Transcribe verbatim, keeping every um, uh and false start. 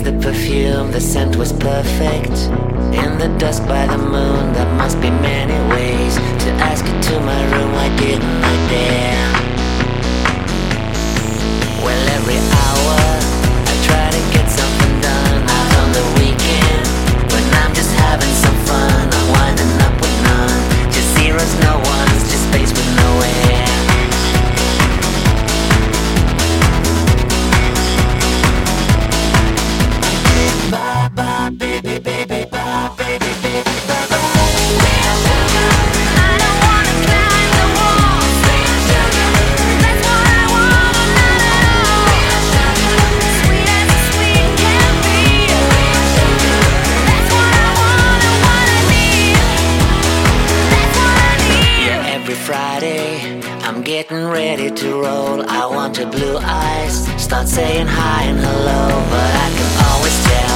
the perfume, the scent was perfect. In the dusk by the moon, there must be many ways to ask you to my room, why didn't I dare? Well, every hour I try to get something done. Out on the weekend, when I'm just having some fun, I'm winding up with none. Just zeros, no ones, just space with no air. Bye bye baby, baby, bye baby, baby, bye bye. I don't wanna climb the walls. That's what I want, not at all. Sweet as a sweet can be. That's what I want and what I need. That's what I need. Yeah, every Friday I'm getting ready to roll. I want your blue eyes, start saying hi and hello, but I can always tell